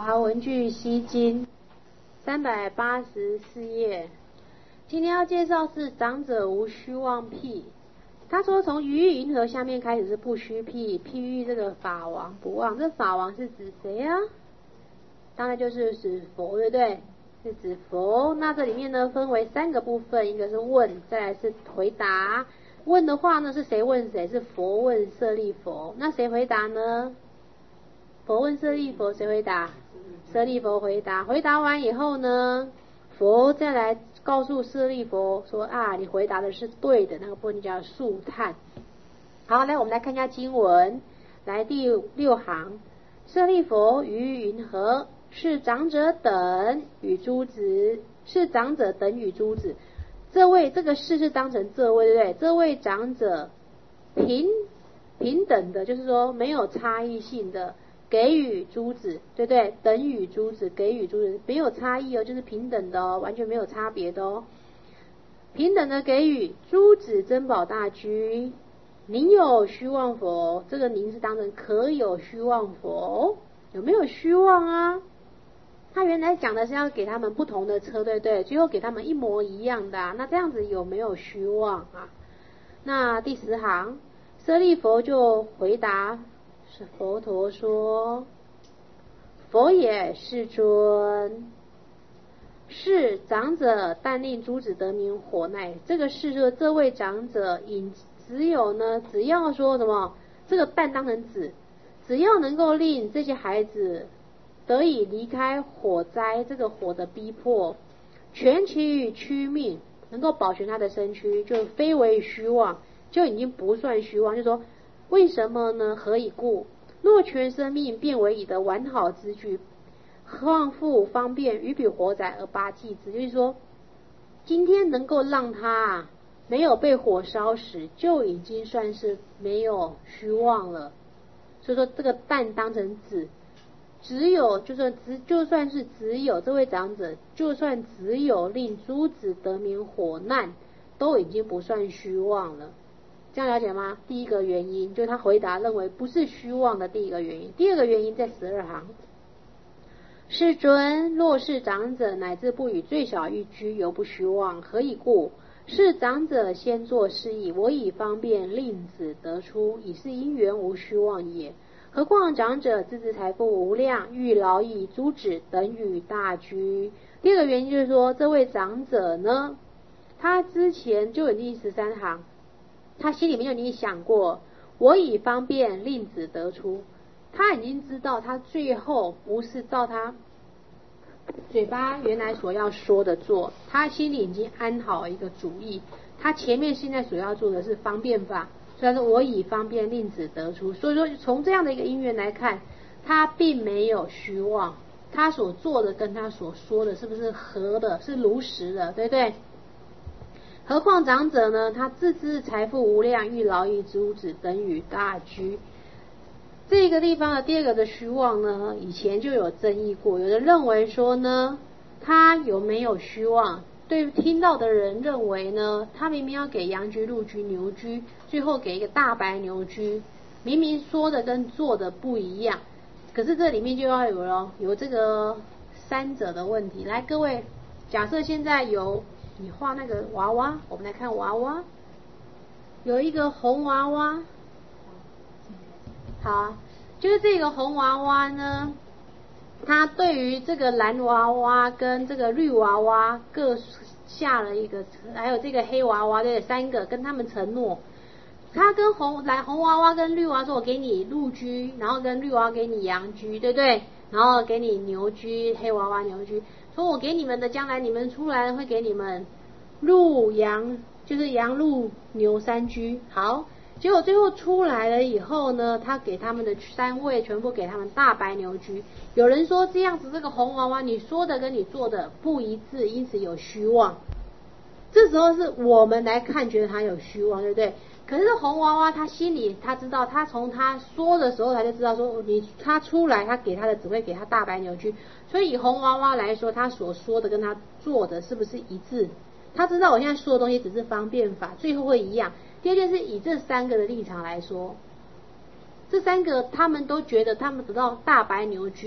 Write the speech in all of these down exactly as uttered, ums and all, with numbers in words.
华文具西经三百八十四页。今天要介绍是长者无虚妄癖。他说从于意云何下面开始是不虚癖，譬喻这个法王不忘。这法王是指谁啊？当然就是指佛，对不对？是指佛。那这里面呢分为三个部分，一个是问，再来是回答。问的话呢是谁问谁？是佛问舍利佛。那谁回答呢？佛问舍利佛，谁回答？舍利佛回答。回答完以后呢，佛再来告诉舍利佛说啊，你回答的是对的，那个部分叫肃叹。好，来我们来看一下经文，来第六行，舍利佛于云何？是长者等与诸子，是长者等与诸子。这位这个是是当成这位，对不对？这位长者平平等的，就是说没有差异性的给予诸子，对不对？等与诸子，给予诸子，没有差异哦，就是平等的哦，完全没有差别的哦。平等的给予诸子珍宝大居，宁有虚妄否？这个宁是当成可有虚妄否？有没有虚妄啊？他原来讲的是要给他们不同的车，对不对？最后给他们一模一样的、啊，那这样子有没有虚妄啊？那第十行，舍利佛就回答是佛陀说：佛也，世尊。是长者但令诸子得名火奈。这个是说这位长者引只有呢，只要说什么，这个但当成子，只要能够令这些孩子得以离开火灾，这个火的逼迫，全其躯命，能够保全他的身躯，就非为虚妄，就已经不算虚妄。就说为什么呢？何以故？若全生命变为以的完好之具，何况复方便于彼火灾而拔济之。就是说今天能够让他没有被火烧死，就已经算是没有虚妄了。所以说这个但当成子，只有就算只就算是只有这位长者，就算只有令诸子得免火难，都已经不算虚妄了。这样了解吗？第一个原因就是他回答认为不是虚妄的第一个原因。第二个原因在十二行，世尊，若是长者乃至不与最小一居，犹不虚妄，何以故？是长者先作是意，我以方便令子得出，以是因缘无虚妄也。何况长者自知财富无量，欲劳役诸子等与大居。第二个原因就是说，这位长者呢，他之前就已经十三行，他心里面就已经想过，我以方便令子得出。他已经知道他最后不是照他嘴巴原来所要说的做，他心里已经安好一个主意，他前面现在所要做的是方便法，所以说我以方便令子得出。所以说从这样的一个因缘来看，他并没有虚妄，他所做的跟他所说的是不是合的，是如实的，对不对？何况长者呢，他自知财富无量，欲劳役诸子等与大居。这个地方的第二个的虚妄呢，以前就有争议过，有人认为说呢，他有没有虚妄？对听到的人认为呢，他明明要给羊居、鹿居、牛居，最后给一个大白牛居，明明说的跟做的不一样，可是这里面就要有了有这个三者的问题。来，各位，假设现在有你画那个娃娃，我们来看娃娃，有一个红娃娃。好，就是这个红娃娃呢，他对于这个蓝娃娃跟这个绿娃娃各下了一个，还有这个黑娃娃，对，三个跟他们承诺。他跟红蓝红娃娃跟绿娃娃说，我给你鹿居，然后跟绿娃娃给你羊居，对不对？然后给你牛居，黑娃娃牛居，说我给你们的将来你们出来会给你们鹿羊，就是羊鹿牛三居。好，结果最后出来了以后呢，他给他们的三位全部给他们大白牛居。有人说这样子这个红娃娃你说的跟你做的不一致，因此有虚妄。这时候是我们来看觉得他有虚妄，对不对？可是红娃娃他心里他知道，他从他说的时候他就知道说你他出来他给他的只会给他大白牛居，所以以红娃娃来说，他所说的跟他做的是不是一致？他知道我现在说的东西只是方便法，最后会一样。第二件事，以这三个的立场来说，这三个他们都觉得他们得到大白牛居，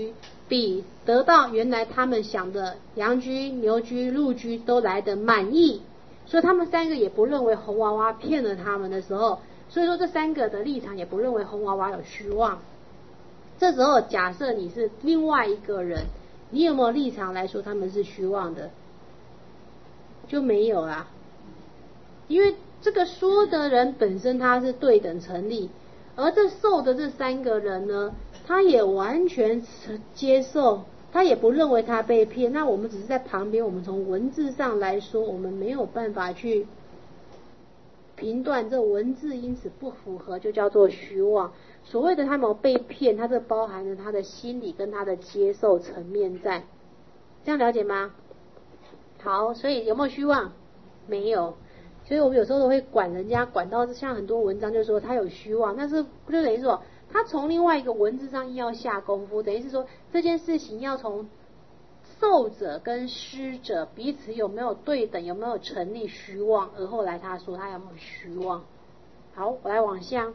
比得到原来他们想的羊居、牛居、鹿居都来的满意，所以他们三个也不认为红娃娃骗了他们的时候，所以说这三个的立场也不认为红娃娃有虚妄。这时候假设你是另外一个人，你有没有立场来说他们是虚妄的？就没有啦，因为这个说的人本身他是对等成立，而这受的这三个人呢，他也完全接受，他也不认为他被骗。那我们只是在旁边，我们从文字上来说，我们没有办法去评断这文字因此不符合，就叫做虚妄。所谓的他没有被骗，他这包含了他的心理跟他的接受层面在，这样了解吗？好，所以有没有虚妄？没有。所以我们有时候都会管人家，管到像很多文章就说他有虚妄，但是就等于说他从另外一个文字上要下功夫，等于是说这件事情要从受者跟施者彼此有没有对等，有没有成立虚妄，而后来他说他有没有虚妄。好，我来往下。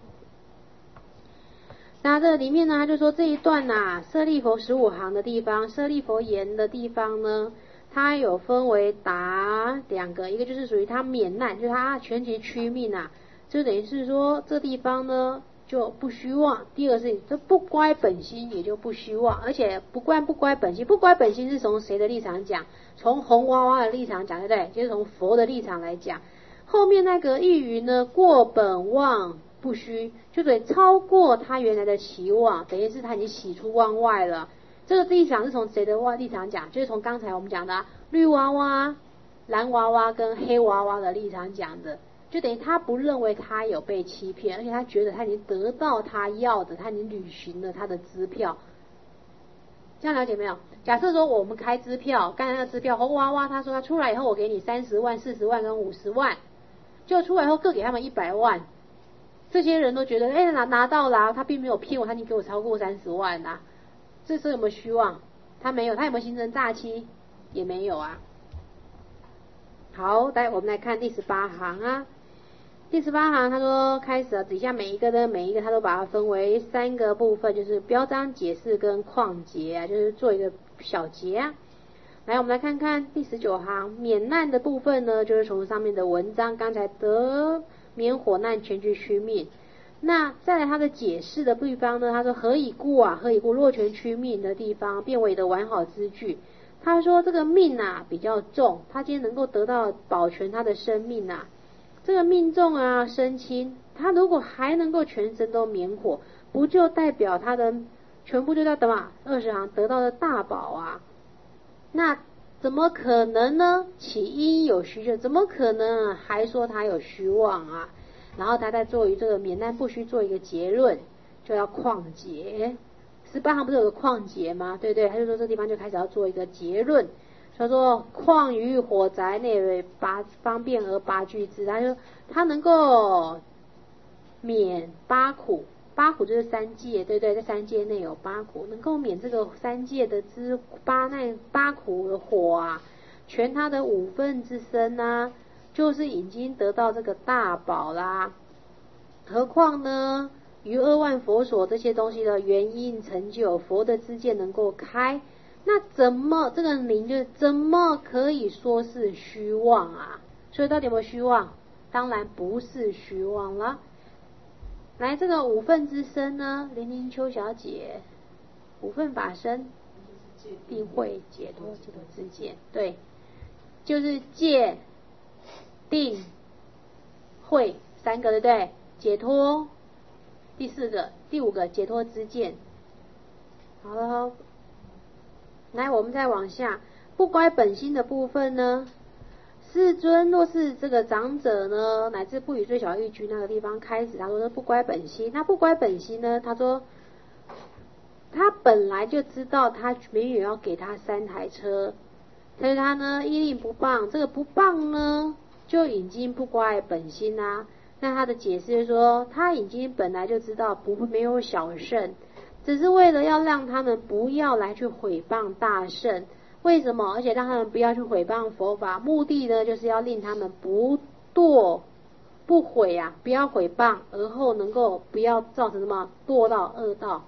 那这里面呢，他就说这一段啊，舍利弗十五行的地方，舍利弗言的地方呢，它有分为达两个，一个就是属于他免难，就是他全集趋命啊，就等于是说这地方呢就不虚妄。第二个是这不乖本心也就不虚妄，而且不乖不乖本心，不乖本心是从谁的立场讲？从红娃娃的立场讲，对不对？就是从佛的立场来讲。后面那个一语呢，过本妄不虚，就得超过他原来的期望，等于是他已经喜出望外了。这个立场是从谁的立场讲？就是从刚才我们讲的、啊、绿娃娃、蓝娃娃跟黑娃娃的立场讲的，就等于他不认为他有被欺骗，而且他觉得他已经得到他要的，他已经履行了他的支票。这样了解没有？假设说我们开支票，刚才那个支票红娃娃他说他出来以后我给你三十万、四十万跟五十万，就出来以后各给他们一百万，这些人都觉得哎拿拿到了，他并没有骗我，他已经给我超过三十万啦、啊。这时候有没有虚妄？他没有。他有没有形成诈欺？也没有啊。好，来我们来看第十八行啊。第十八行他说开始了，底下每一个的每一个他都把它分为三个部分，就是标章、解释跟旷结啊，就是做一个小结啊。来我们来看看第十九行免难的部分呢，就是从上面的文章刚才得免火难全具虚命。那再来他的解释的地方呢，他说何以故啊，何以故若全趋命的地方变为的完好之句。他说这个命啊比较重，他今天能够得到保全他的生命啊，这个命重啊身轻，他如果还能够全身都免火，不就代表他的全部就叫什么二十行得到的大宝啊？那怎么可能呢？起因有虚就怎么可能还说他有虚妄啊？然后他再做于这个免难不虚做一个结论，就要旷结。十八行不是有个旷结吗？对不对？他就说这地方就开始要做一个结论，他说旷于火宅内为八方便而八句之，他说他能够免八苦，八苦就是三界，对不对？在三界内有八苦，能够免这个三界的之八难八苦的火啊，全他的五分之身啊，就是已经得到这个大宝啦。何况呢于二万佛所这些东西的原因成就，佛的知见能够开，那怎么这个灵就怎么可以说是虚妄啊？所以到底有没有虚妄？当然不是虚妄了。来，这个五分之身呢，林林秋小姐，五分法身定慧解脱解脱知见，对，就是戒定慧三个，对不对？解脱第四个，第五个解脱知见。好了，来我们再往下，不乖本心的部分呢，世尊若是这个长者呢，乃至不与最小欲居那个地方开始，他说不乖本心。那不乖本心呢，他说他本来就知道他没有要给他三台车，所以他呢依令不谤，这个不谤呢就已经不乖本心啦、啊。那他的解释就是说，他已经本来就知道不会没有小圣，只是为了要让他们不要来去毁谤大圣。为什么？而且让他们不要去毁谤佛法，目的呢就是要令他们不堕不毁啊，不要毁谤，而后能够不要造成什么堕到恶道。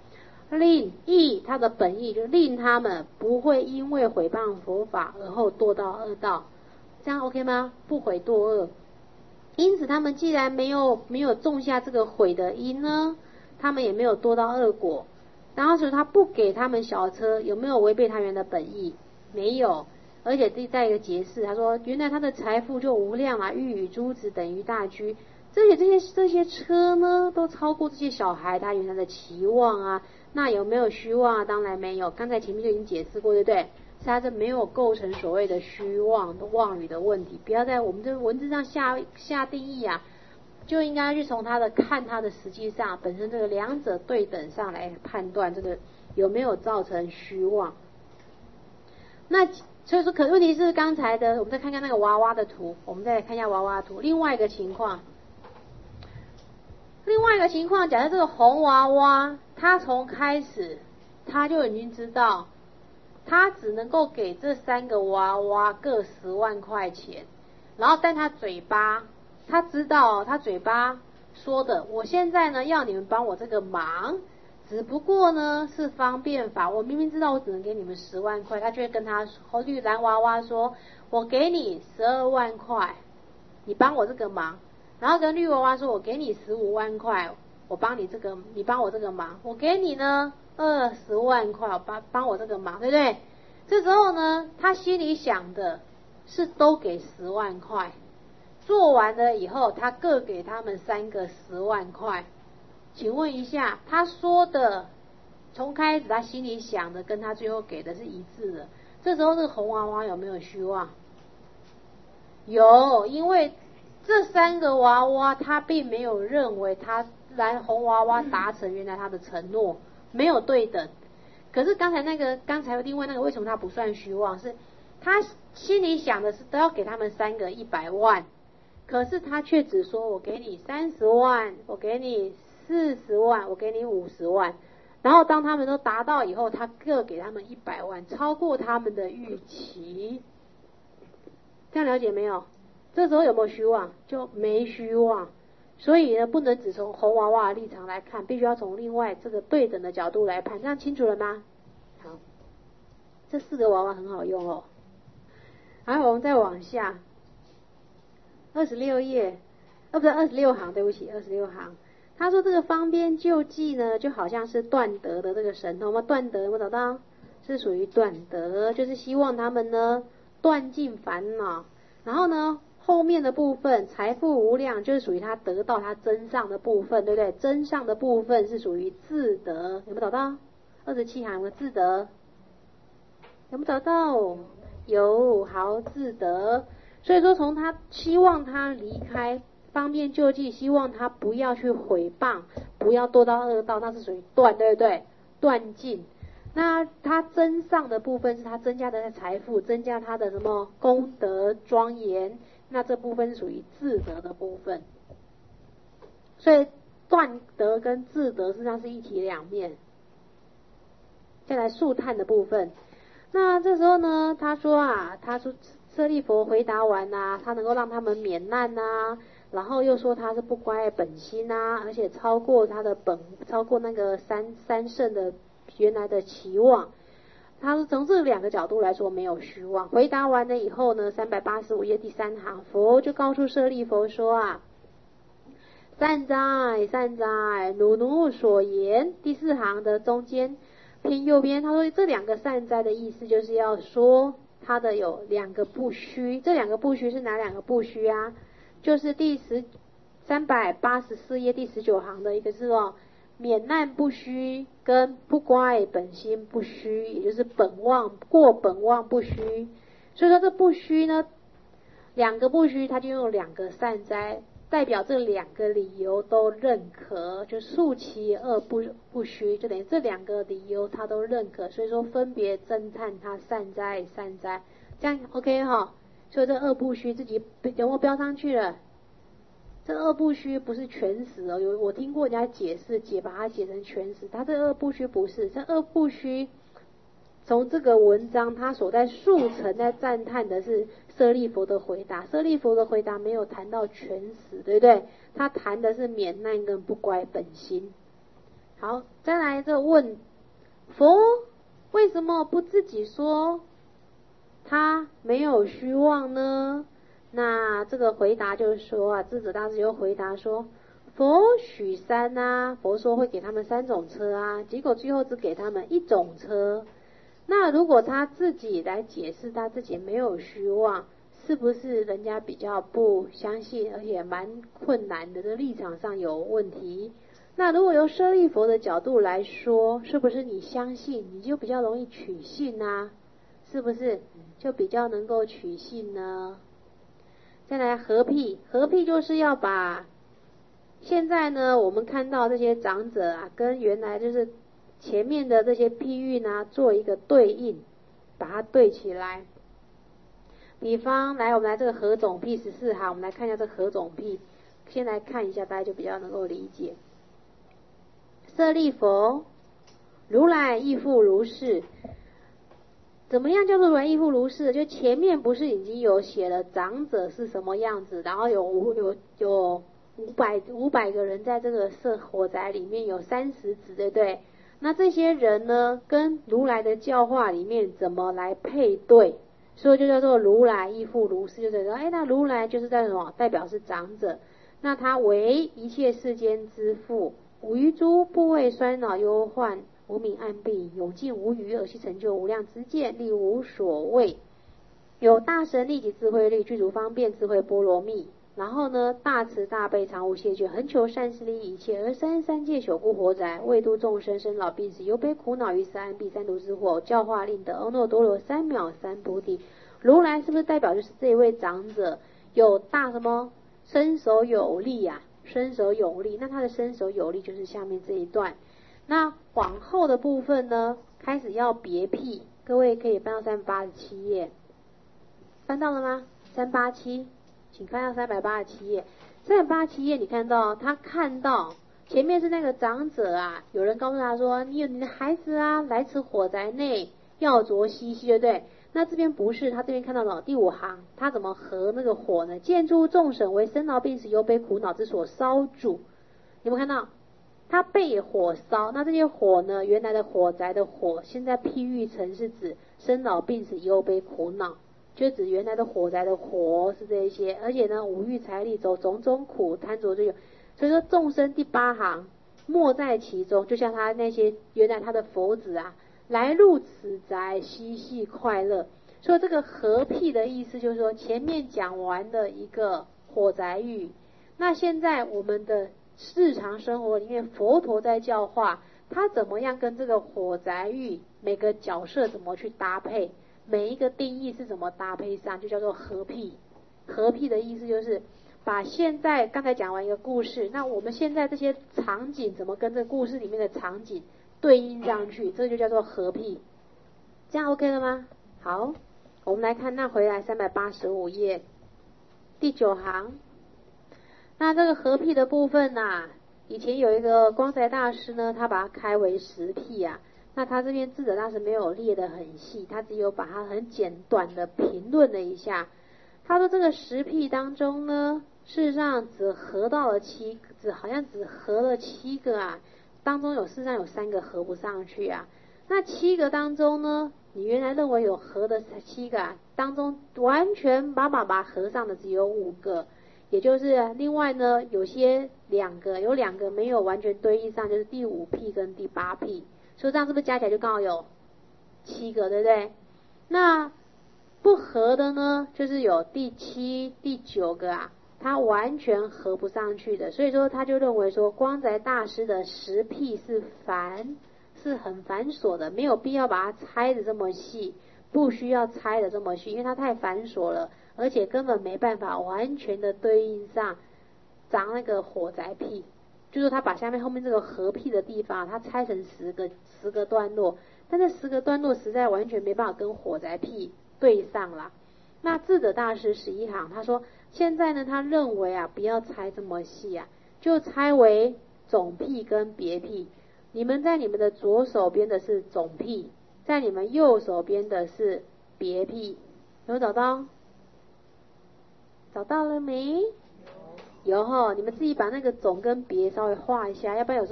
令意他的本意就令他们不会因为毁谤佛法而后堕到恶道，这样 OK 吗？不毁堕恶。因此他们既然没有没有种下这个毁的因呢，他们也没有堕到恶果。然后所以他不给他们小车，有没有违背他原的本意？没有。而且第再一个解释，他说原来他的财富就无量啊，玉宇珠子等于大居，这些这些这些车呢，都超过这些小孩他原来的期望啊。那有没有虚妄啊？当然没有，刚才前面就已经解释过，对不对？是他这没有构成所谓的虚妄的妄语的问题，不要在我们这文字上下下定义啊，就应该去从他的看他的实际上本身这个两者对等上来判断这个有没有造成虚妄。那所以说，可问题是刚才的，我们再看看那个娃娃的图，我们再来看一下娃娃图。另外一个情况，另外一个情况，假设这个红娃娃，他从开始他就已经知道，他只能够给这三个娃娃各十万块钱，然后但他嘴巴，他知道他嘴巴说的，我现在呢要你们帮我这个忙。只不过呢是方便法，我明明知道我只能给你们十万块，他就会跟他说，绿蓝娃娃说，我给你十二万块，你帮我这个忙。然后跟绿娃娃说，我给你十五万块，我帮你这个，你帮我这个忙。我给你呢二十万块，我帮帮我这个忙，对不对？这时候呢，他心里想的是都给十万块，做完了以后，他各给他们三个十万块。请问一下，他说的从开始他心里想的跟他最后给的是一致的，这时候这个红娃娃有没有虚妄？有，因为这三个娃娃他并没有认为他蓝红娃娃达成原来他的承诺，没有对等。可是刚才那个刚才另外那个为什么他不算虚妄？是他心里想的是都要给他们三个一百万，可是他却只说我给你三十万，我给你四十万，我给你五十万，然后当他们都达到以后，他各给他们一百万，超过他们的预期。这样了解没有？这时候有没有虚妄？就没虚妄。所以呢，不能只从红娃娃的立场来看，必须要从另外这个对等的角度来判。这样清楚了吗？好，这四个娃娃很好用哦。然后我们再往下，二十六页，哦不是二十六行，对不起，二十六行。他说这个方便救济呢，就好像是断德的这个神通嘛，断德有没有找到？是属于断德，就是希望他们呢断尽烦恼。然后呢，后面的部分财富无量，就是属于他得到他真上的部分，对不对？真上的部分是属于自得，有没有找到？二十七行有没有自得？有没有找到？有，好，自得。所以说从他希望他离开方便救济，希望他不要去毁谤，不要堕到恶道，那是属于断，对不对？断尽。那他增上的部分是他增加的财富，增加他的什么功德庄严，那这部分是属于自得的部分。所以断德跟自得实际上是一体两面。再来速叹的部分，那这时候呢，他说啊，他说舍利佛回答完啊，他能够让他们免难啊，然后又说他是不乖本心啊，而且超过他的本，超过那个三三圣的原来的期望。他说从这两个角度来说没有虚妄。回答完了以后呢，三百八十五页第三行，佛就告诉舍利佛说啊，善哉善哉，汝奴所言。第四行的中间偏右边，他说这两个善哉的意思就是要说他的有两个不虚，这两个不虚是哪两个不虚啊？就是第十三百八十四页第十九行的一个是哦，免难不虚跟不乖本心不虚，也就是本妄过本妄不虚。所以说这不虚呢，两个不虚，他就用两个善哉，代表这两个理由都认可，就素其二不不虚，就等于这两个理由他都认可，所以说分别赞叹他善哉善哉，这样 OK 哈。所以这二不虚自己有没有标上去了？这二不虚不是全实哦，有我听过人家解释，解把它解成全实，他这二不虚不是，这二不虚从这个文章他所在速成在赞叹的是舍利佛的回答，舍利佛的回答没有谈到全实，对不对？他谈的是免难跟不乖本心。好，再来这问佛为什么不自己说他没有虚妄呢？那这个回答就是说啊，智者大师又回答说，佛许三啊，佛说会给他们三种车啊，结果最后只给他们一种车。那如果他自己来解释他自己没有虚妄，是不是人家比较不相信，而且蛮困难的，这立场上有问题？那如果由舍利佛的角度来说，是不是你相信你就比较容易取信啊？是不是就比较能够取信呢？再来合辟，合辟就是要把现在呢我们看到这些长者啊，跟原来就是前面的这些譬喻呢做一个对应，把它对起来。比方来我们来这个合种辟十四行，我们来看一下这个合种辟，先来看一下，大家就比较能够理解。舍利佛，如来亦复如是。怎么样叫做如来亦复如是？就前面不是已经有写了长者是什么样子，然后有五有有五百五百个人在这个舍火宅里面，有三十子，对不对？那这些人呢，跟如来的教化里面怎么来配对？所以就叫做如来亦复如是，就是说，哎，那如来就是在什么？代表是长者，那他为一切世间之父，五于诸部位衰恼忧患。无明暗蔽，永尽无余，而悉成就无量之见，力无所谓。有大神力及智慧力，具足方便智慧波罗蜜。然后呢，大慈大悲，常无懈倦，恒求善事利益一切，而三三界朽故活宅，为度众生生老病死，忧悲苦恼于斯安避三毒之祸，教化令得阿耨多罗三藐三菩提。如来是不是代表就是这位长者有大什么身手有力啊？身手有力，那他的身手有力就是下面这一段。那往后的部分呢，开始要别辟，各位可以翻到三百八十七页，翻到了吗？三八七，请翻到三百八十七页。三百八十七页，你看到他看到前面是那个长者啊，有人告诉他说，你有你的孩子啊，来此火宅内，要着嬉戏，对不对？那这边不是，他这边看到了第五行，他怎么合那个火呢？见诸众生为生老病死忧悲苦恼之所烧煮，有没有看到？它被火烧，那这些火呢？原来的火宅的火，现在譬喻成是指生老病死忧悲苦恼，就指原来的火宅的火是这一些，而且呢，五欲财力走种种苦贪着就有，所以说众生第八行莫在其中，就像他那些原来他的佛子啊，来入此宅嬉戏快乐。所以这个合辟的意思就是说，前面讲完的一个火宅喻，那现在我们的日常生活里面，佛陀在教化他怎么样跟这个火宅喻每个角色怎么去搭配，每一个定义是怎么搭配上，就叫做合辟。合辟的意思就是把现在刚才讲完一个故事，那我们现在这些场景怎么跟这个故事里面的场景对应上去，这就叫做合辟。这样 OK 了吗？好，我们来看，那回来三百八十五页第九行。那这个合辟的部分啊，以前有一个光宅大师呢，他把它开为十辟啊。那他这边智者大师没有列得很细，他只有把它很简短的评论了一下。他说这个十辟当中呢，事实上只合到了七，只好像只合了七个啊，当中有事实上有三个合不上去啊。那七个当中呢，你原来认为有合的七个啊，当中完全把把把合上的只有五个。也就是另外呢，有些两个有两个没有完全对应上，就是第五辟跟第八辟，所以这样是不是加起来就刚好有七个，对不对？那不合的呢，就是有第七、第九个啊，它完全合不上去的，所以说他就认为说，光宅大师的十辟是繁，是很繁琐的，没有必要把它拆的这么细，不需要拆的这么细，因为它太繁琐了。而且根本没办法完全的对应上长那个火宅辟，就是他把下面后面这个合辟的地方，他拆成十个十个段落，但这十个段落实在完全没办法跟火宅辟对上啦。那智者大师十一行他说，现在呢他认为啊，不要拆这么细啊，就拆为总辟跟别辟。你们在你们的左手边的是总辟，在你们右手边的是别辟，有没有找到？找到了没？有吼，你们自己把那个总跟别稍微画一下，要不然有时候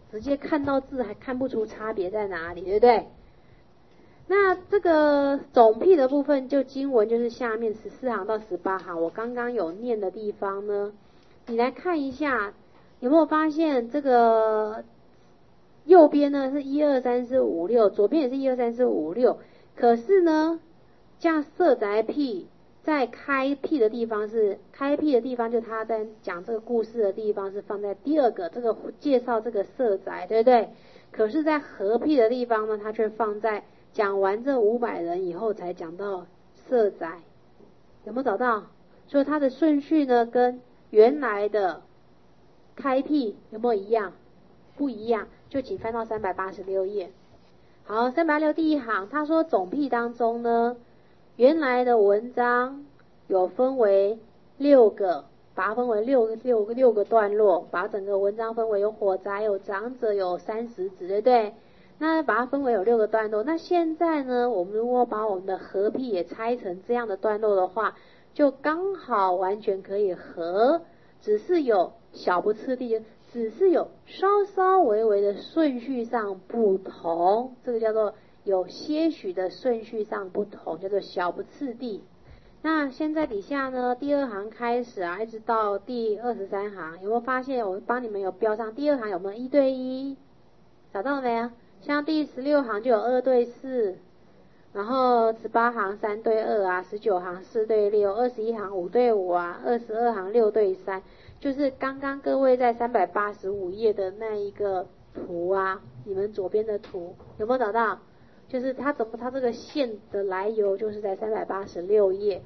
直接看到字还看不出差别在哪里，对不对？那这个总辟的部分，就经文就是下面十四行到十八行，我刚刚有念的地方呢，你来看一下，有没有发现这个右边呢是一二三四五六，左边也是一二三四五六，可是呢，像色宅辟在开辟的地方是开辟的地方，就他在讲这个故事的地方是放在第二个，这个介绍这个色宅，对不对？可是，在合辟的地方呢，他却放在讲完这五百人以后才讲到色宅，有没有找到？所以它的顺序呢，跟原来的开辟有没有一样？不一样，就请翻到三百八十六页。好，三百八十六第一行，他说总辟当中呢，原来的文章有分为六个，把它分为六个六个六个段落，把整个文章分为有火宅、有长者、有三十子，对不对？那把它分为有六个段落。那现在呢，我们如果把我们的合辟也拆成这样的段落的话，就刚好完全可以合，只是有小不次第，只是有稍稍微微的顺序上不同，这个叫做有些许的顺序上不同，叫做小不次第。那现在底下呢，第二行开始啊，一直到第二十三行，有没有发现我帮你们有标上第二行有没有一对一？找到了没有？像第十六行就有二对四，然后十八行三对二啊，十九行四对六，二十一行五对五啊，二十二行六对三，就是刚刚各位在三百八十五页的那一个图啊，你们左边的图有没有找到？就是它怎么它这个线的来由就是在三百八十六页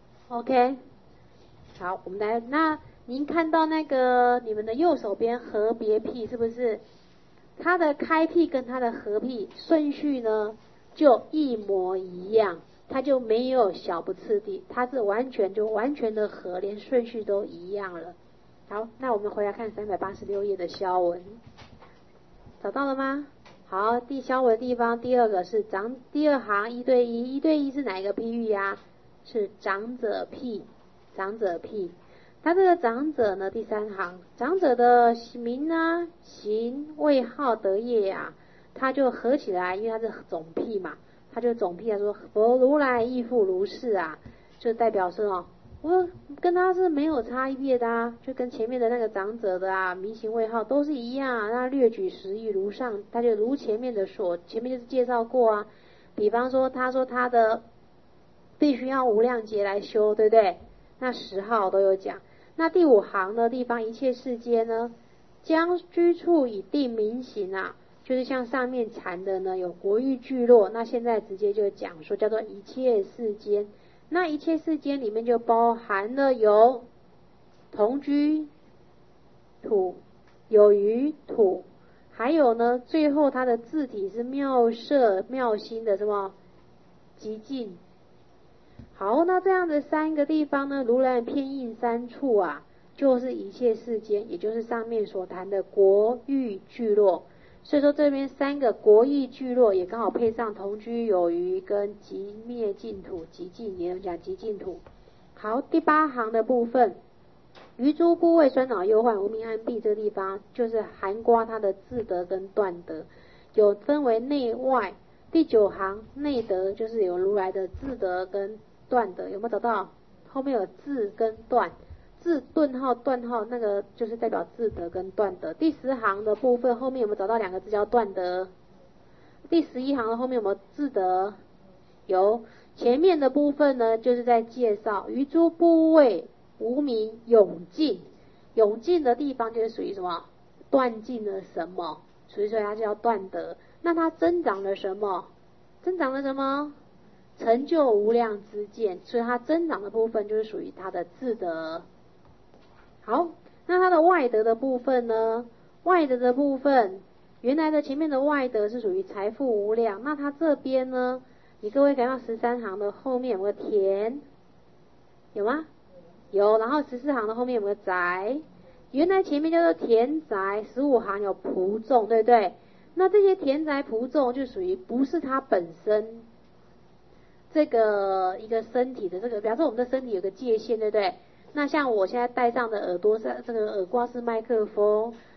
，OK， 好，我们来，那您看到那个你们的右手边合别辟是不是？它的开辟跟它的合辟顺序呢就一模一样，它就没有小不次第，它是完全就完全的合，连顺序都一样了。好，那我们回来看三百八十六页的消文，找到了吗？好，第消文的地方，第二个是长，第二行一对一，一对一是哪一个譬喻呀？是长者譬，长者譬。他这个长者呢，第三行，长者的名啊、行、位、号、德业啊，他就合起来，因为他是总辟嘛，他就总辟来说，佛如来亦复如是啊，就代表说哦，我跟他是没有差别的啊，就跟前面的那个长者的啊，名行位号都是一样啊，那略举实义如上，他就如前面的说，前面就是介绍过啊，比方说他说他的必须要无量劫来修，对不对？那十号都有讲。那第五行的地方，一切世间呢，将居处以定名行啊，就是像上面谈的呢，有国域聚落，那现在直接就讲说叫做一切世间。那一切世间里面就包含了有同居土、有余土，还有呢，最后它的字体是妙色妙心的什么极尽。好，那这样的三个地方呢，如来偏印三处啊，就是一切世间，也就是上面所谈的国域聚落。所以说这边三个国域聚落也刚好配上同居有余跟极灭净土，极尽也有讲极尽土。好，第八行的部分，于诸部位酸恼忧患无明暗蔽，这个地方就是含括它的自得跟断得，有分为内外。第九行内得就是有如来的自得跟断得，有没有找到？后面有自跟断，自顿号断号，那个就是代表自得跟断得。第十行的部分后面有没有找到两个字叫断得？第十一行的后面有没有自得？有。前面的部分呢，就是在介绍于诸部位无明永尽，永尽的地方就是属于什么？断尽了什么？所以说它叫断得。那它增长了什么？增长了什么？成就无量之见，所以它增长的部分就是属于它的自得。好，那它的外得的部分呢？外得的部分，原来的前面的外得是属于财富无量，那它这边呢？你各位看到十三行的后面有没有田？有吗？有。然后十四行的后面有没有宅？原来前面叫做田宅，十五行有仆众，对不对？那这些田宅仆众就属于不是它本身这个一个身体的这个，比方说我们的身体有个界限，对不对？那像我现在戴上的耳朵是这个耳挂式麦克风，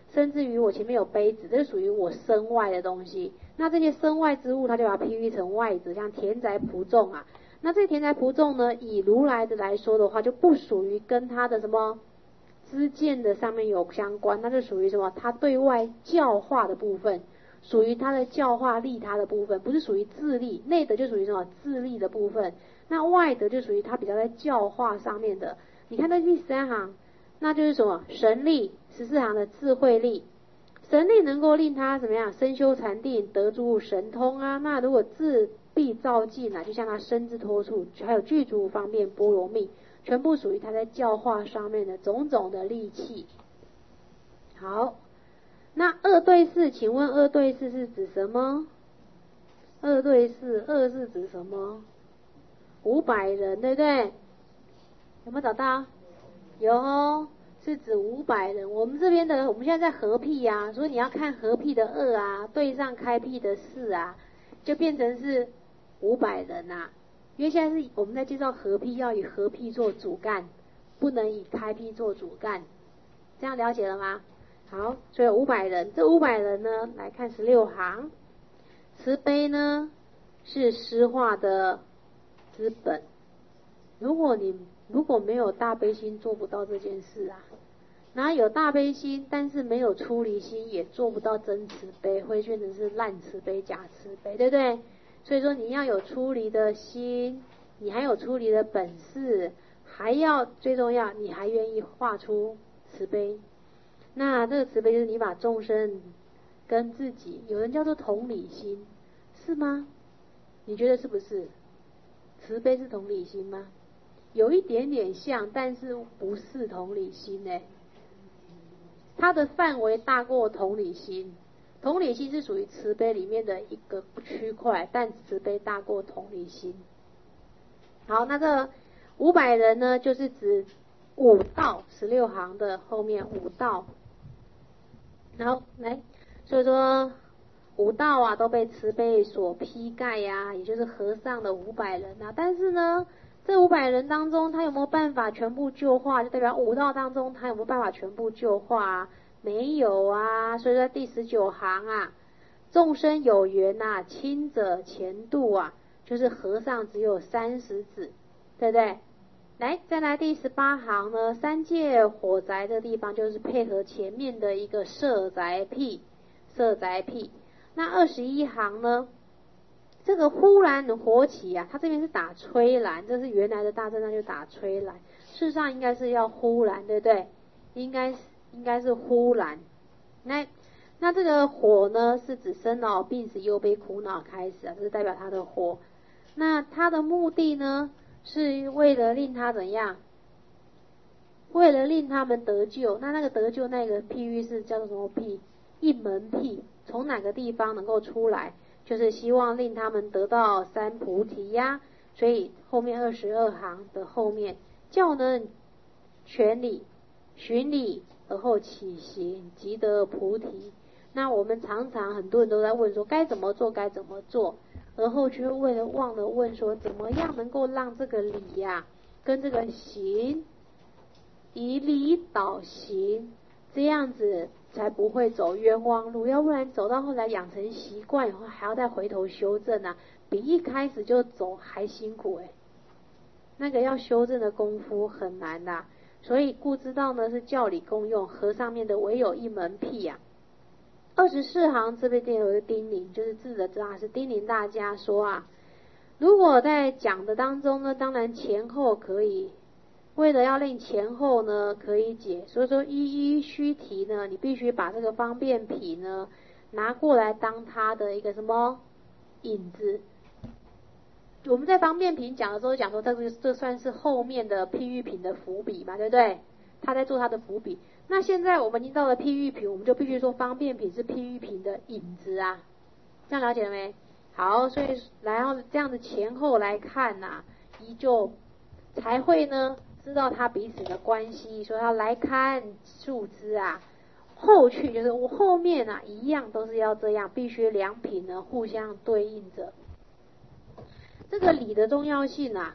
甚至于我前面有杯子，这是属于我身外的东西。那这些身外之物，它就把它譬喻成外者，像田宅仆众啊。那这田宅仆众呢，以如来的来说的话，就不属于跟他的什么知见的上面有相关，那就属于什么？他对外教化的部分，属于他的教化利他的部分，不是属于自利。内德就属于什么？自利的部分。那外德就属于他比较在教化上面的。你看这第三行，那就是什么？神力。十四行的智慧力，神力能够令他怎么样？身修禅定，得诸神通啊。那如果自必照进啊，就像他身之托处，还有具足方便波罗蜜，全部属于他在教化上面的种种的利器。好，那二对四，请问二对四是指什么？二对四，二是指什么？五百人，对不对？有没有找到？有哦，是指五百人。我们这边的，我们现在在合辟啊，所以你要看合辟的二啊，对上开辟的四啊，就变成是五百人啊。因为现在是我们在介绍合辟，要以合辟做主干，不能以开辟做主干，这样了解了吗？好，所以五百人，这五百人呢，来看十六行，慈悲呢是施化的资本。如果你如果没有大悲心，做不到这件事啊。然后有大悲心，但是没有出离心，也做不到真慈悲，会变成是烂慈悲、假慈悲，对不对？所以说你要有出离的心，你还有出离的本事，还要最重要，你还愿意画出慈悲。那这个慈悲就是你把众生跟自己，有人叫做同理心，是吗？你觉得是不是？慈悲是同理心吗？有一点点像，但是不是同理心呢？它的范围大过同理心，同理心是属于慈悲里面的一个区块，但慈悲大过同理心。好，那这五百人呢，就是指五道，十六行的后面五道。然后来，所以说五道啊都被慈悲所披盖呀、啊，也就是和尚的五百人啊。但是呢，这五百人当中，他有没有办法全部救化？就代表五道当中，他有没有办法全部救化啊？没有啊。所以在第十九行啊，众生有缘啊，亲者前度啊，就是和尚只有三十子，对不对？来，再来第十八行呢，三界火宅的地方就是配合前面的一个摄宅辟，摄宅辟。那二十一行呢，这个忽然火起啊，它这边是打吹澜，这是原来的大正上就打吹澜，事实上应该是要忽然，对不对？应该是应该是忽然。那那这个火呢，是指生老病死忧悲苦恼开始啊，这是代表它的火。那它的目的呢，是为了令他怎样？为了令他们得救。那那个得救那个譬喻是叫做什么譬？一门譬。从哪个地方能够出来？就是希望令他们得到三菩提呀。所以后面二十二行的后面，教能全理循理而后起行，即得菩提。那我们常常很多人都在问说该怎么做该怎么做，而后却为了忘了问说怎么样能够让这个理呀、啊、跟这个行以理导行，这样子才不会走冤枉路，要不然走到后来养成习惯以后还要再回头修正啊，比一开始就走还辛苦诶、欸、那个要修正的功夫很难呐、啊。所以故知道呢是教理共用，和上面的唯有一门辟呀、啊。二十四行这边有一个叮咛，就是智者知道是叮咛大家说啊，如果在讲的当中呢，当然前后可以，为了要令前后呢可以解，所以说一一须提呢，你必须把这个方便品呢拿过来当它的一个什么引子。我们在方便品讲的时候讲说，这个这算是后面的譬喻品的伏笔嘛，对不对？他在做他的伏笔。那现在我们已经到了譬喻品，我们就必须说方便品是譬喻品的引子啊，这样了解了没？好，所以然后这样子前后来看呐、啊，依旧才会呢知道它彼此的关系。所以要来看树枝啊，后去就是我后面啊一样都是要这样，必须两品呢互相对应着。这个理的重要性啊，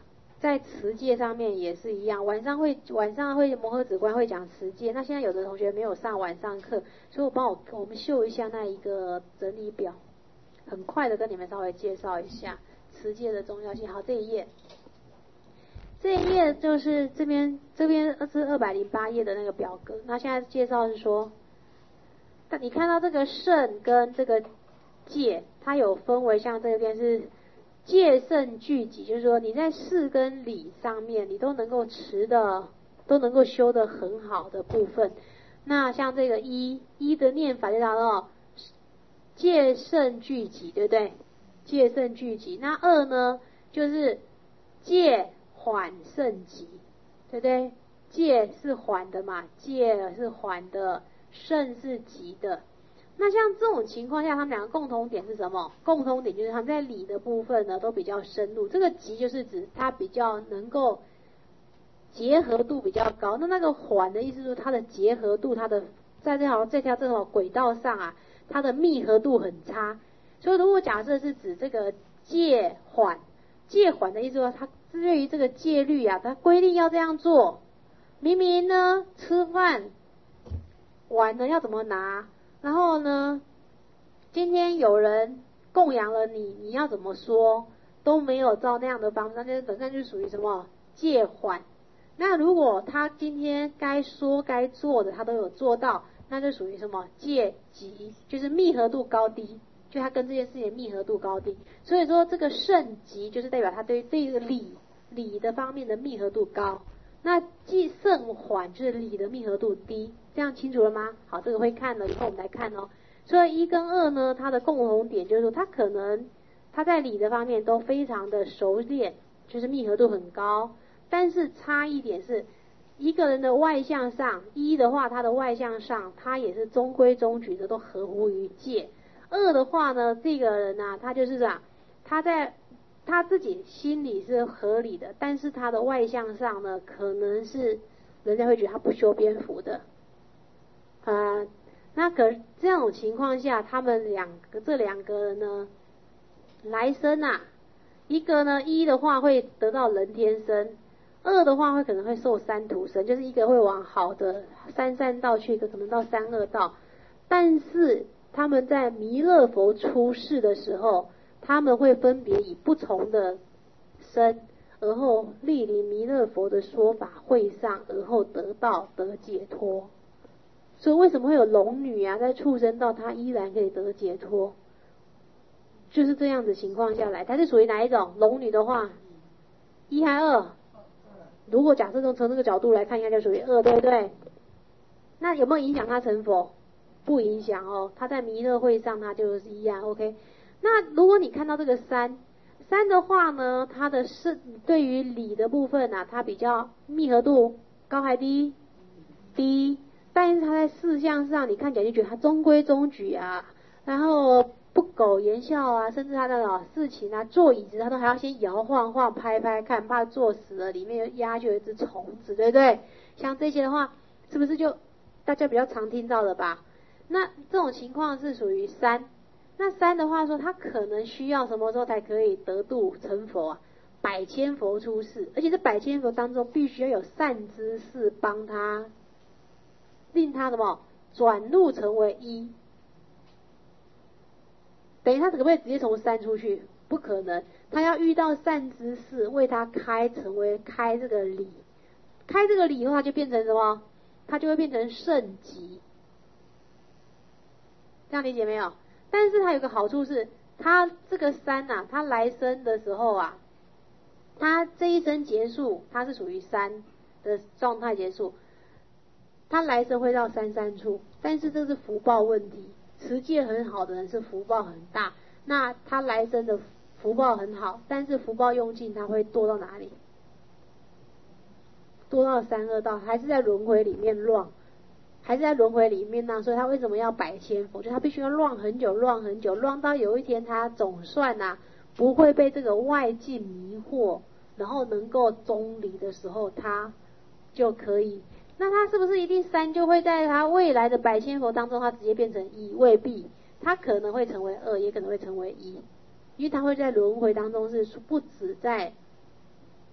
在持戒上面也是一样，晚上会晚上会摩诃止观会讲持戒。那现在有的同学没有上晚上课，所以我帮我我们秀一下那一个整理表，很快的跟你们稍微介绍一下持戒的重要性。好，这一页，这一页就是这边这边是二百零八页的那个表格。那现在介绍是说，你看到这个胜跟这个戒，它有分为像这边是戒胜俱集，就是说你在事跟理上面你都能够持的都能够修得很好的部分。那像这个一一的念法就叫做戒胜俱集，对不对？戒胜俱集。那二呢就是戒缓胜集，对不对？戒是缓的嘛，戒是缓的，胜是急的。那像这种情况下，他们两个共同点是什么？共同点就是他们在理的部分呢都比较深入。这个急就是指它比较能够结合度比较高。那那个缓的意思就是它的结合度，它的在这条这条这条轨道上啊，它的密合度很差。所以如果假设是指这个戒缓，戒缓的意思说，它对于这个戒律啊，它规定要这样做。明明呢吃饭碗呢要怎么拿？然后呢，今天有人供养了你，你要怎么说都没有照那样的方式，那就那就属于什么戒缓。那如果他今天该说该做的他都有做到，那就属于什么戒集，就是密合度高低，就他跟这件事情的密合度高低。所以说这个胜集就是代表他对这个理理的方面的密合度高，那忌胜缓就是理的密合度低。这样清楚了吗？好，这个会看了以后我们来看哦。所以一跟二呢，它的共同点就是说，它可能它在理的方面都非常的熟练，就是密合度很高。但是差一点是，一个人的外向上，一的话他的外向上，他也是中规中矩的，都合乎于戒。二的话呢，这个人啊，他就是这样，他在他自己心里是合理的，但是他的外向上呢，可能是人家会觉得他不修边幅的。呃，那可这种情况下，他们两个这两个人呢，来生啊，一个呢一的话会得到人天生，二的话会可能会受三途生，就是一个会往好的三善道去，一个可能到三恶道。但是他们在弥勒佛出世的时候，他们会分别以不同的身，而后莅临弥勒佛的说法会上，而后得道得解脱。所以为什么会有龙女啊，在畜生道她依然可以得解脱？就是这样子情况下来，它是属于哪一种？龙女的话，一还二？如果假设从从这个角度来看，应该就属于二，对不对？那有没有影响他成佛？不影响哦，他在弥勒会上他就是一样 OK。那如果你看到这个三三的话呢，它的是对于理的部分啊，它比较密合度高还低？低。但是他在事项上，你看起来就觉得他中规中矩啊，然后不苟言笑啊，甚至他的事情啊，坐椅子他都还要先摇晃晃、拍拍看，怕坐死了里面压就有一只虫子，对不对？像这些的话，是不是就大家比较常听到的吧？那这种情况是属于三。那三的话说，他可能需要什么时候才可以得度成佛啊？百千佛出世，而且这百千佛当中必须要有善知识帮他。令他什么转入成为一，等于他可不可以直接从三出去？不可能，他要遇到善知识为他开，成为开这个理，开这个理以后，他就变成什么？他就会变成圣级，这样理解没有？但是他有个好处是，他这个三啊，他来生的时候啊，他这一生结束，他是属于三的状态结束。他来生会到三三处，但是这是福报问题。持戒很好的人是福报很大，那他来生的福报很好，但是福报用尽，他会堕到哪里？堕到三恶道，还是在轮回里面乱，还是在轮回里面呢？所以他为什么要百千佛？就他必须要乱很久，乱很久，乱到有一天他总算啊不会被这个外境迷惑，然后能够中离的时候，他就可以。那他是不是一定三就会在他未来的百千佛当中，他直接变成一？未必，他可能会成为二，也可能会成为一，因为他会在轮回当中是不止在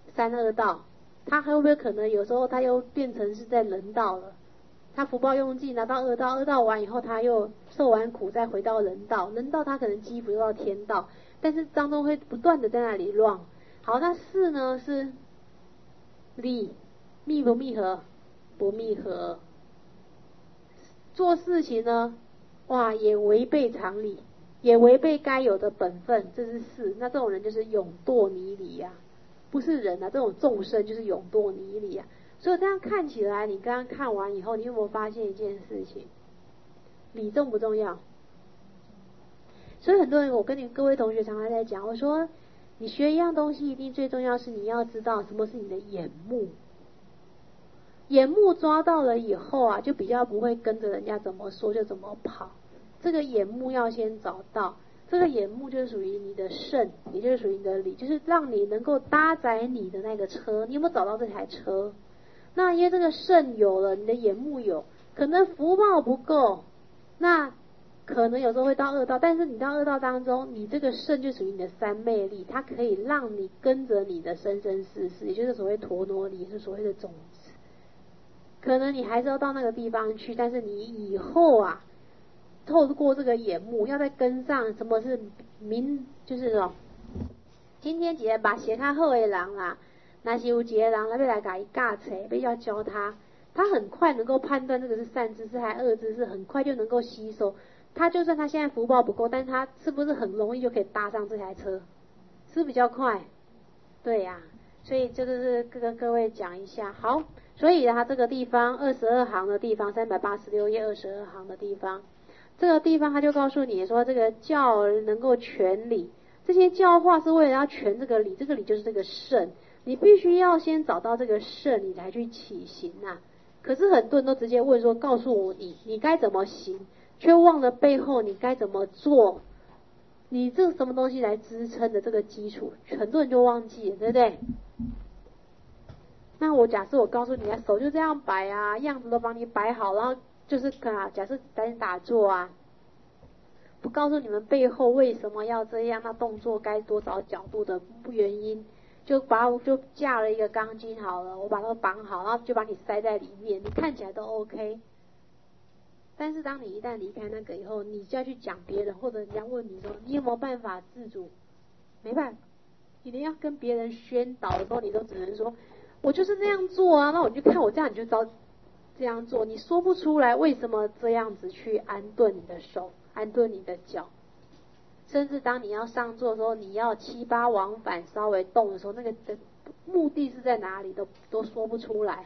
三恶道，他会不会可能有时候他又变成是在人道了？他福报用尽拿到恶道，恶道完以后他又受完苦再回到人道，人道他可能积福又到天道，但是当中会不断的在那里乱。好，那四呢是理，密不密合？不密合。做事情呢，哇，也违背常理，也违背该有的本分，这是四。那这种人就是永堕泥里呀、啊，不是人啊，这种众生就是永堕泥里啊。所以这样看起来，你刚刚看完以后，你有没有发现一件事情？理重不重要？所以很多人，我跟你各位同学常常在讲，我说你学一样东西，一定最重要是你要知道什么是你的眼目。眼目抓到了以后啊，就比较不会跟着人家怎么说就怎么跑。这个眼目要先找到，这个眼目就是属于你的肾，也就是属于你的理，就是让你能够搭载你的那个车。你有没有找到这台车？那因为这个肾有了，你的眼目有，可能福报不够，那可能有时候会到恶道，但是你到恶道当中，你这个肾就属于你的三昧力，它可以让你跟着你的生生世世，也就是所谓陀罗尼，也是所谓的种子。可能你还是要到那个地方去，但是你以后啊，透过这个眼目，要再跟上什么是明，就是说，今天一个目舌较好的人啦，那是有一个人来要来给他教册，要教他，他很快能够判断这个是善知识还恶知识，很快就能够吸收。他就算他现在福报不够，但是他是不是很容易就可以搭上这台车？是不是比较快？对呀、啊，所以这个是跟各位讲一下。好，所以他这个地方二十二行的地方，三百八十六页二十二行的地方，这个地方他就告诉你说，这个教能够全理，这些教化是为了要全这个理，这个理就是这个圣，你必须要先找到这个圣，你才去起行啊。可是很多人都直接问说，告诉我你你该怎么行，却忘了背后你该怎么做，你这什么东西来支撑的这个基础，很多人就忘记了，对不对？那我假设我告诉你啊，手就这样摆啊，样子都帮你摆好，然后就是啊，假设在打坐啊，不告诉你们背后为什么要这样，那动作该多少角度的原因，就把我就架了一个钢筋好了，我把它绑好，然后就把你塞在里面，你看起来都 OK。但是当你一旦离开那个以后，你就要去讲别人，或者人家问你说你有没有办法自主，没办法，你连要跟别人宣导的时候，你都只能说我就是这样做啊，那我就看我这样你就知道这样做，你说不出来为什么这样子去安顿你的手，安顿你的脚，甚至当你要上座的时候，你要七八往返稍微动的时候，那个的目的是在哪里都都说不出来。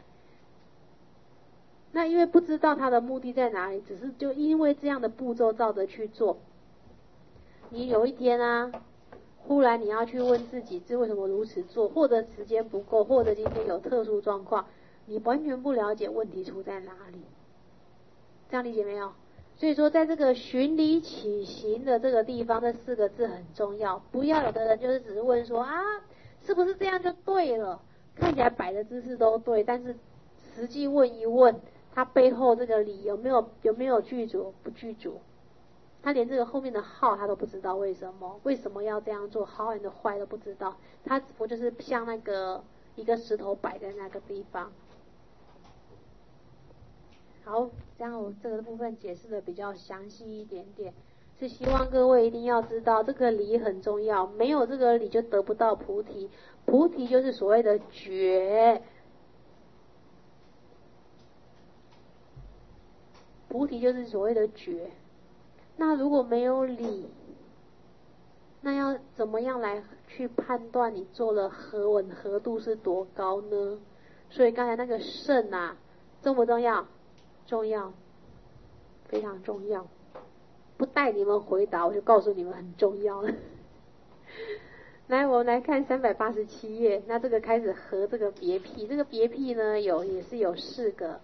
那因为不知道他的目的在哪里，只是就因为这样的步骤照着去做，你有一天啊，忽然你要去问自己是为什么如此做，或者时间不够，或者今天有特殊状况，你完全不了解问题出在哪里，这样理解没有？所以说在这个循理起行的这个地方，这四个字很重要。不要有的人就是只是问说啊，是不是这样就对了，看起来摆的姿势都对，但是实际问一问他背后这个理有没有有没有具足不具足，他连这个后面的好他都不知道，为什么为什么要这样做，好的坏都不知道，他只不过就是像那个一个石头摆在那个地方。好，这样我这个部分解释的比较详细一点点，是希望各位一定要知道这个理很重要，没有这个理就得不到菩提，菩提就是所谓的觉，菩提就是所谓的觉。那如果没有理，那要怎么样来去判断你做了和稳和度是多高呢？所以刚才那个圣啊，重不重要？重要，非常重要。不带你们回答，我就告诉你们很重要了。来，我们来看三百八十七页，那这个开始和这个别辟，这个别辟呢有也是有四个。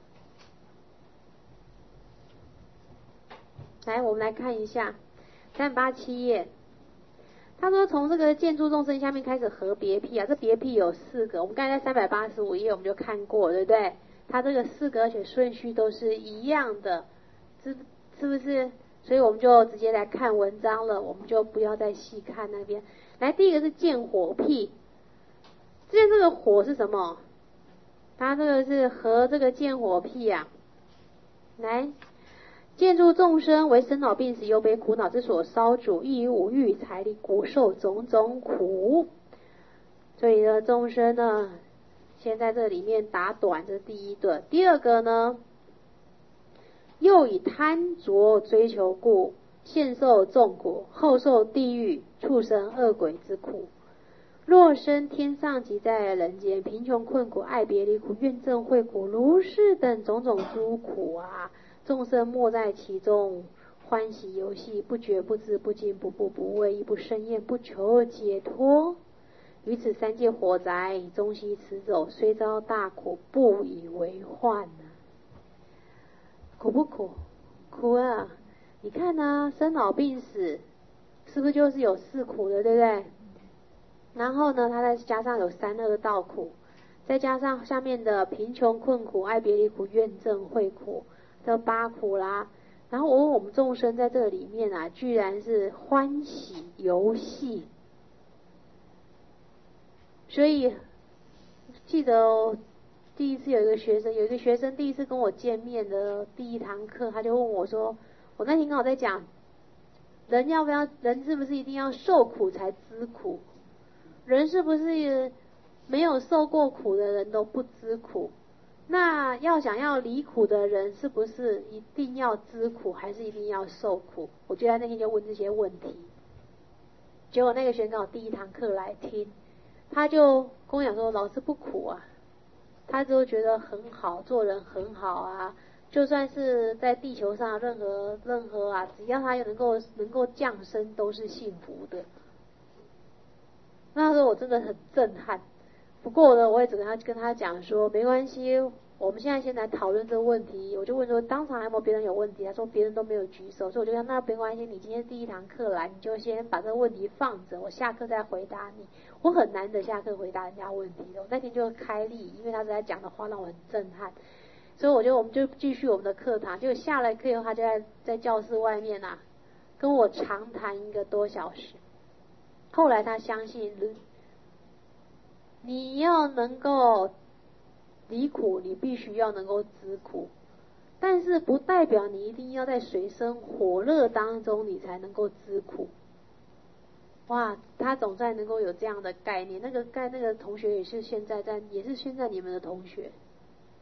来，我们来看一下三百八十七页。他说从这个建筑众生下面开始合别辟啊，这别辟有四个，我们刚才在三百八十五页我们就看过，对不对？它这个四个而且顺序都是一样的，是是不是？所以我们就直接来看文章了，我们就不要再细看那边。来，第一个是见火辟。之前这个个火是什么？他这个是合这个见火辟啊。来，见诸众生为生老病死忧悲苦恼之所烧煮，亦以五欲财力苦受种种苦。所以呢，众生呢，先在这里面打短，这是第一个。第二个呢，又以贪着追求故，现受众苦，后受地狱、畜生、恶鬼之苦。若生天上及在人间，贫穷困苦、爱别离苦、怨憎会苦、如是等种种诸苦啊，众生没在其中，欢喜游戏，不觉不知，不惊不怖，不畏亦不生厌，不求解脱。于此三界火宅，终悉驰走，虽遭大苦，不以为患啊。苦不苦？苦啊！你看呢、啊，生老病死，是不是就是有四苦的，对不对？然后呢，它再加上有三恶道苦，再加上下面的贫穷困苦、爱别离苦、怨憎会苦，这八苦啦。然后我我们众生在这个里面啊，居然是欢喜游戏。所以记得、哦、第一次有一个学生，有一个学生第一次跟我见面的第一堂课，他就问我说，我那天刚好在讲，人要不要，人是不是一定要受苦才知苦？人是不是没有受过苦的人都不知苦？那要想要离苦的人，是不是一定要知苦，还是一定要受苦？我就在那天就问这些问题。结果那个学生刚好第一堂课来听，他就跟我讲说，老师不苦啊，他就觉得很好，做人很好啊，就算是在地球上任何任何啊，只要他能够能够降生，都是幸福的。那时候我真的很震撼。不过呢，我也只跟他跟他讲说，没关系，我们现在先来讨论这个问题。我就问说，当场有没有别人有问题？他说别人都没有举手，所以我就说那没关系，你今天第一堂课来，你就先把这个问题放着，我下课再回答你。我很难得下课回答人家问题的，我那天就开力，因为他在讲的话让我很震撼，所以我就我们就继续我们的课堂。就下了课以后，他就在在教室外面啊，跟我长谈一个多小时。后来他相信，你要能够离苦，你必须要能够知苦，但是不代表你一定要在水深火热当中你才能够知苦。哇，他总算能够有这样的概念。那个概那个同学也是现在在，也是现在你们的同学，